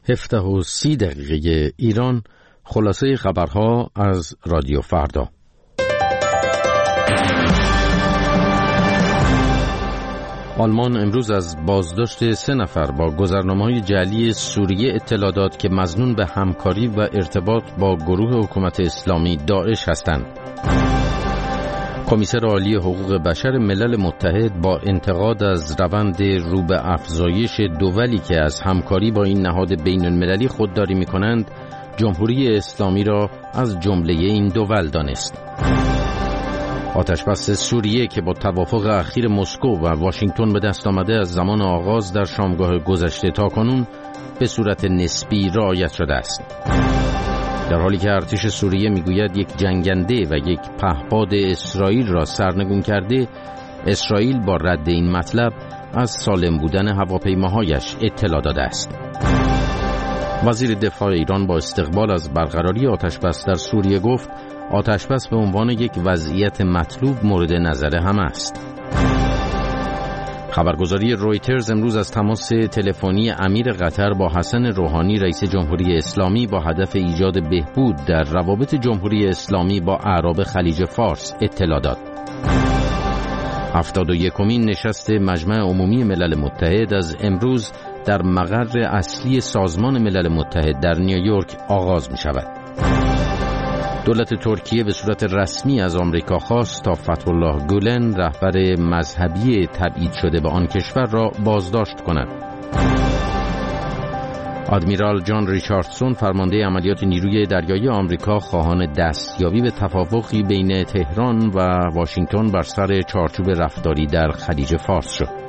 17:30 ایران. خلاصه خبرها از رادیو فردا. آلمان امروز از بازداشت 3 نفر با گذرنامه‌های جعلی سوریه اطلاع داد که مظنون به همکاری و ارتباط با گروه حکومت اسلامی داعش هستند. کمیسر عالی حقوق بشر ملل متحد با انتقاد از روند رو به افزایش دولی که از همکاری با این نهاد بین‌المللی خودداری می‌کنند، جمهوری اسلامی را از جمله این دول دانست. آتشبس سوریه که با توافق اخیر مسکو و واشنگتن به دست آمده از زمان آغاز در شامگاه گذشته تا کنون به صورت نسبی رعایت شده است. در حالی که ارتش سوریه میگوید یک جنگنده و یک پهپاد اسرائیل را سرنگون کرده، اسرائیل با رد این مطلب از سالم بودن هواپیماهایش اطلاع داده است. وزیر دفاع ایران با استقبال از برقراری آتشبس در سوریه گفت آتشبس به عنوان یک وضعیت مطلوب مورد نظر همه است. خبرگزاری رویترز امروز از تماس تلفنی امیر قطر با حسن روحانی رئیس جمهوری اسلامی با هدف ایجاد بهبود در روابط جمهوری اسلامی با اعراب خلیج فارس اطلاع داد. 71مین نشست مجمع عمومی ملل متحد از امروز در مقر اصلی سازمان ملل متحد در نیویورک آغاز می شود. دولت ترکیه به صورت رسمی از آمریکا خواست تا فتح‌الله گولن رهبر مذهبی تبعید شده به آن کشور را بازداشت کند. آدمیرال جان ریچاردسون فرمانده عملیات نیروی دریایی آمریکا خواهان دستیابی به توافقی بین تهران و واشنگتن بر سر چارچوب رفتاری در خلیج فارس شد.